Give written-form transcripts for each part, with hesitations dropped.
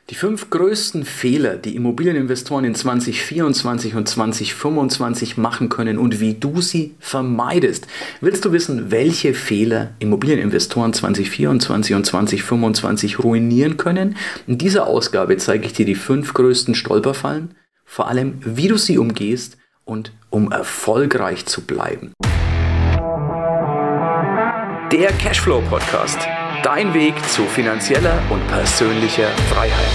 Die 5 größten Fehler, die Immobilieninvestoren in 2024 und 2025 machen können und wie du sie vermeidest. Willst du wissen, welche Fehler Immobilieninvestoren 2024 und 2025 ruinieren können? In dieser Ausgabe zeige ich dir die 5 größten Stolperfallen, vor allem wie du sie umgehst und um erfolgreich zu bleiben. Der Cashflow Podcast. Dein Weg zu finanzieller und persönlicher Freiheit.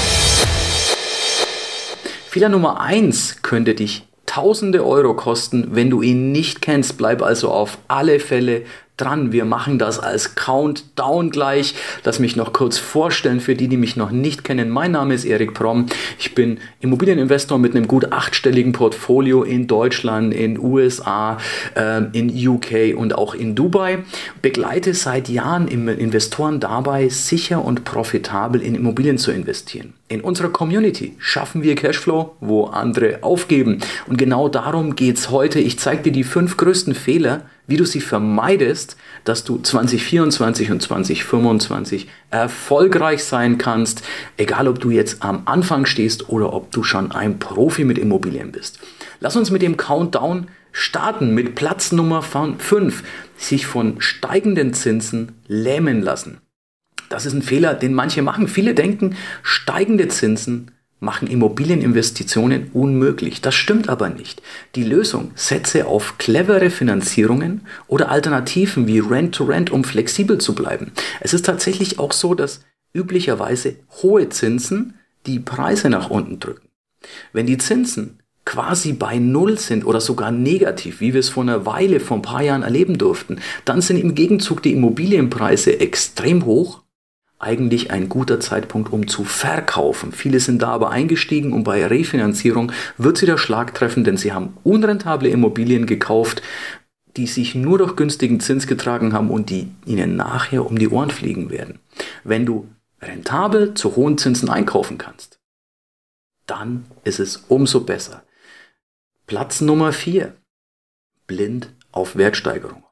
Fehler Nummer 1 könnte dich Tausende Euro kosten, wenn du ihn nicht kennst. Bleib also auf alle Fälle dran. Wir machen das als Countdown gleich. Lass mich noch kurz vorstellen für die, die mich noch nicht kennen. Mein Name ist Erik Promm. Ich bin Immobilieninvestor mit einem gut 8-stelligen Portfolio in Deutschland, in USA, in UK und auch in Dubai. Begleite seit Jahren Investoren dabei, sicher und profitabel in Immobilien zu investieren. In unserer Community schaffen wir Cashflow, wo andere aufgeben. Und genau darum geht es heute. Ich zeige dir die 5 größten Fehler, wie du sie vermeidest, dass du 2024 und 2025 erfolgreich sein kannst, egal ob du jetzt am Anfang stehst oder ob du schon ein Profi mit Immobilien bist. Lass uns mit dem Countdown starten mit Platz Nummer 5, sich von steigenden Zinsen lähmen lassen. Das ist ein Fehler, den manche machen. Viele denken, steigende Zinsen machen Immobilieninvestitionen unmöglich. Das stimmt aber nicht. Die Lösung: setze auf clevere Finanzierungen oder Alternativen wie Rent-to-Rent, um flexibel zu bleiben. Es ist tatsächlich auch so, dass üblicherweise hohe Zinsen die Preise nach unten drücken. Wenn die Zinsen quasi bei Null sind oder sogar negativ, wie wir es vor einer Weile, vor ein paar Jahren erleben durften, dann sind im Gegenzug die Immobilienpreise extrem hoch. Eigentlich ein guter Zeitpunkt, um zu verkaufen. Viele sind da aber eingestiegen und bei Refinanzierung wird sie der Schlag treffen, denn sie haben unrentable Immobilien gekauft, die sich nur durch günstigen Zins getragen haben und die ihnen nachher um die Ohren fliegen werden. Wenn du rentabel zu hohen Zinsen einkaufen kannst, dann ist es umso besser. Platz Nummer 4. Blind auf Wertsteigerung.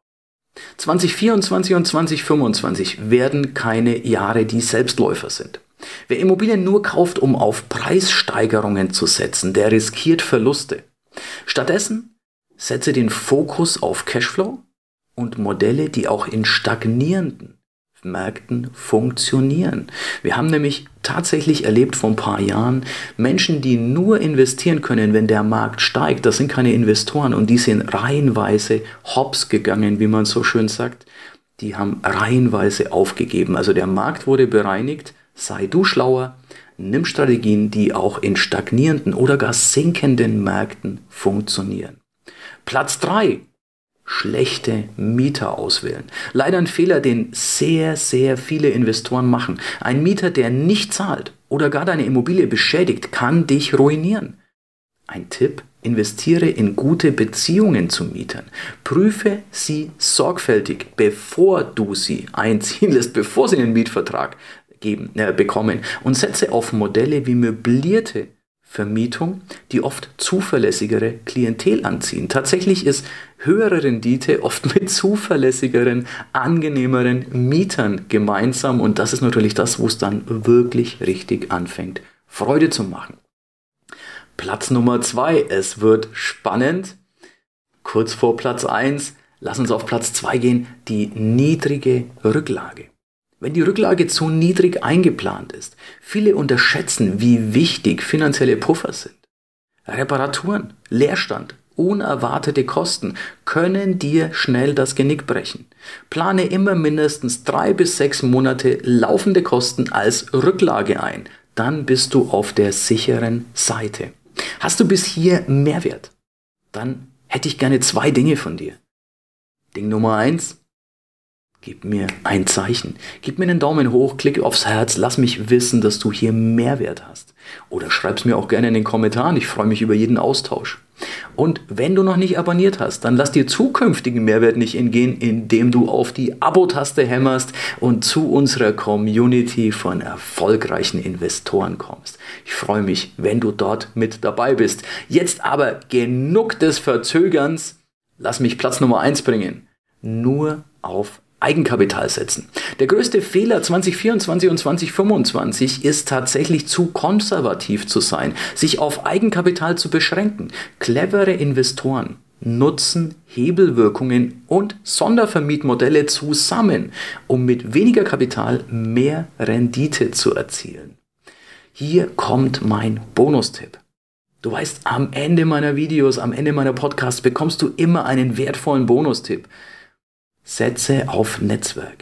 2024 und 2025 werden keine Jahre, die Selbstläufer sind. Wer Immobilien nur kauft, um auf Preissteigerungen zu setzen, der riskiert Verluste. Stattdessen setze den Fokus auf Cashflow und Modelle, die auch in stagnierenden Märkten funktionieren. Wir haben nämlich tatsächlich erlebt vor ein paar Jahren, Menschen, die nur investieren können, wenn der Markt steigt. Das sind keine Investoren und die sind reihenweise hops gegangen, wie man so schön sagt. Die haben reihenweise aufgegeben. Also der Markt wurde bereinigt. Sei du schlauer. Nimm Strategien, die auch in stagnierenden oder gar sinkenden Märkten funktionieren. Platz 3. Schlechte Mieter auswählen. Leider ein Fehler, den sehr, sehr viele Investoren machen. Ein Mieter, der nicht zahlt oder gar deine Immobilie beschädigt, kann dich ruinieren. Ein Tipp: investiere in gute Beziehungen zu Mietern. Prüfe sie sorgfältig, bevor du sie einziehen lässt, bevor sie einen Mietvertrag bekommen. Und setze auf Modelle wie möblierte Vermietung, die oft zuverlässigere Klientel anziehen. Tatsächlich ist höhere Rendite oft mit zuverlässigeren, angenehmeren Mietern gemeinsam und das ist natürlich das, wo es dann wirklich richtig anfängt, Freude zu machen. Platz Nummer 2, es wird spannend. Kurz vor Platz 1, lass uns auf Platz 2 gehen, die niedrige Rücklage. Wenn die Rücklage zu niedrig eingeplant ist, viele unterschätzen, wie wichtig finanzielle Puffer sind. Reparaturen, Leerstand, unerwartete Kosten können dir schnell das Genick brechen. Plane immer mindestens 3 bis 6 Monate laufende Kosten als Rücklage ein. Dann bist du auf der sicheren Seite. Hast du bis hier Mehrwert? Dann hätte ich gerne 2 Dinge von dir. Ding Nummer 1. Gib mir ein Zeichen. Gib mir einen Daumen hoch, klick aufs Herz, lass mich wissen, dass du hier Mehrwert hast. Oder schreib's mir auch gerne in den Kommentaren, ich freue mich über jeden Austausch. Und wenn du noch nicht abonniert hast, dann lass dir zukünftigen Mehrwert nicht entgehen, indem du auf die Abo-Taste hämmerst und zu unserer Community von erfolgreichen Investoren kommst. Ich freue mich, wenn du dort mit dabei bist. Jetzt aber genug des Verzögerns. Lass mich Platz Nummer 1 bringen. Nur auf Eigenkapital setzen. Der größte Fehler 2024 und 2025 ist tatsächlich zu konservativ zu sein, sich auf Eigenkapital zu beschränken. Clevere Investoren nutzen Hebelwirkungen und Sondervermietmodelle zusammen, um mit weniger Kapital mehr Rendite zu erzielen. Hier kommt mein Bonustipp. Du weißt, am Ende meiner Videos, am Ende meiner Podcasts bekommst du immer einen wertvollen Bonustipp. Setze auf Netzwerke.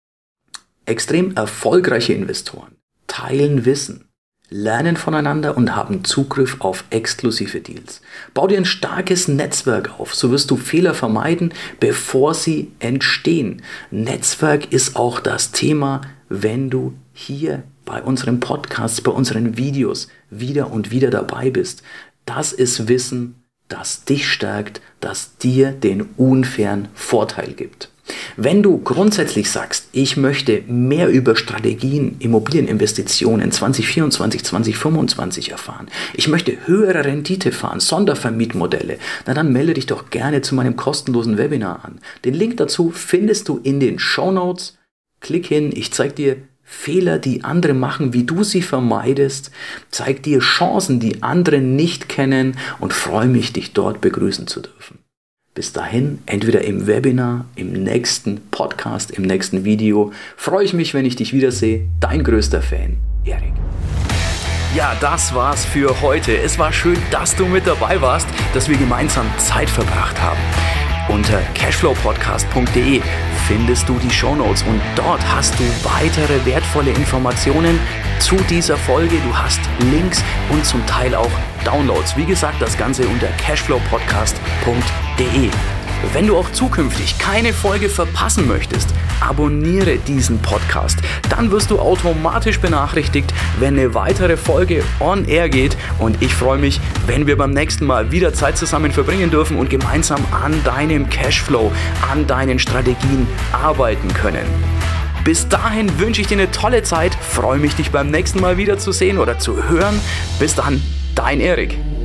Extrem erfolgreiche Investoren teilen Wissen, lernen voneinander und haben Zugriff auf exklusive Deals. Bau dir ein starkes Netzwerk auf, so wirst du Fehler vermeiden, bevor sie entstehen. Netzwerk ist auch das Thema, wenn du hier bei unseren Podcasts, bei unseren Videos wieder und wieder dabei bist. Das ist Wissen, das dich stärkt, das dir den unfairen Vorteil gibt. Wenn du grundsätzlich sagst, ich möchte mehr über Strategien, Immobilieninvestitionen 2024, 2025 erfahren, ich möchte höhere Rendite fahren, Sondervermietmodelle, dann melde dich doch gerne zu meinem kostenlosen Webinar an. Den Link dazu findest du in den Shownotes. Klick hin, ich zeige dir Fehler, die andere machen, wie du sie vermeidest, zeige dir Chancen, die andere nicht kennen und freue mich, dich dort begrüßen zu dürfen. Bis dahin, entweder im Webinar, im nächsten Podcast, im nächsten Video, freue ich mich, wenn ich dich wiedersehe. Dein größter Fan, Erik. Ja, das war's für heute. Es war schön, dass du mit dabei warst, dass wir gemeinsam Zeit verbracht haben. Unter cashflowpodcast.de findest du die Shownotes und dort hast du weitere wertvolle Informationen zu dieser Folge. Du hast Links und zum Teil auch Downloads. Wie gesagt, das Ganze unter cashflowpodcast.de. Wenn du auch zukünftig keine Folge verpassen möchtest, abonniere diesen Podcast. Dann wirst du automatisch benachrichtigt, wenn eine weitere Folge on air geht. Und ich freue mich, wenn wir beim nächsten Mal wieder Zeit zusammen verbringen dürfen und gemeinsam an deinem Cashflow, an deinen Strategien arbeiten können. Bis dahin wünsche ich dir eine tolle Zeit, freue mich, dich beim nächsten Mal wieder zu sehen oder zu hören. Bis dann, dein Erik.